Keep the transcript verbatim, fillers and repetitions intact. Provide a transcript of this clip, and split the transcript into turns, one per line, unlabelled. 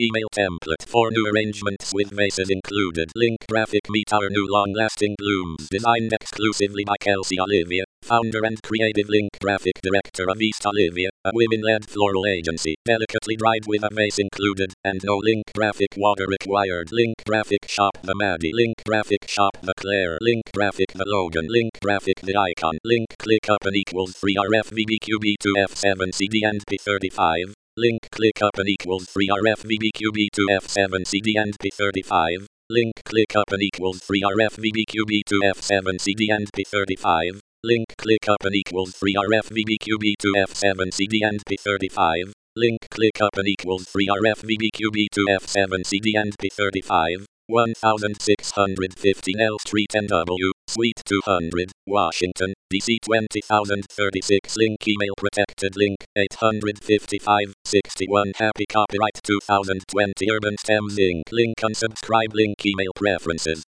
Email template for new arrangements with vases included. Link graphic meet our new long-lasting blooms. Designed exclusively by Kelsey Olivia, founder and creative link graphic director of East Olivia, a women-led floral agency. Delicately dried with a vase included, and no link graphic water required. Link graphic shop the Maddie. Link graphic shop the Claire. Link graphic the Logan. Link graphic the Icon. Link click up and equals three R F V B Q B two F seven C D and P thirty-five. Link click up and equals three R F V B Q B two F seven C D and P thirty-five. Link click up and equals three R F V B Q B two F seven C D and P thirty-five. Link click up and equals three R F V B Q B two F seven C D and P thirty-five. Link click up and equals three R F V B Q B two F seven C D and P thirty-five. one thousand six hundred fifteen L Street N W, Suite two hundred, Washington, D C twenty thousand thirty-six. Link email protected. Link eight fifty-five sixty-one. Happy copyright two thousand twenty Urban Stems Incorporated. Link unsubscribe. Link email preferences.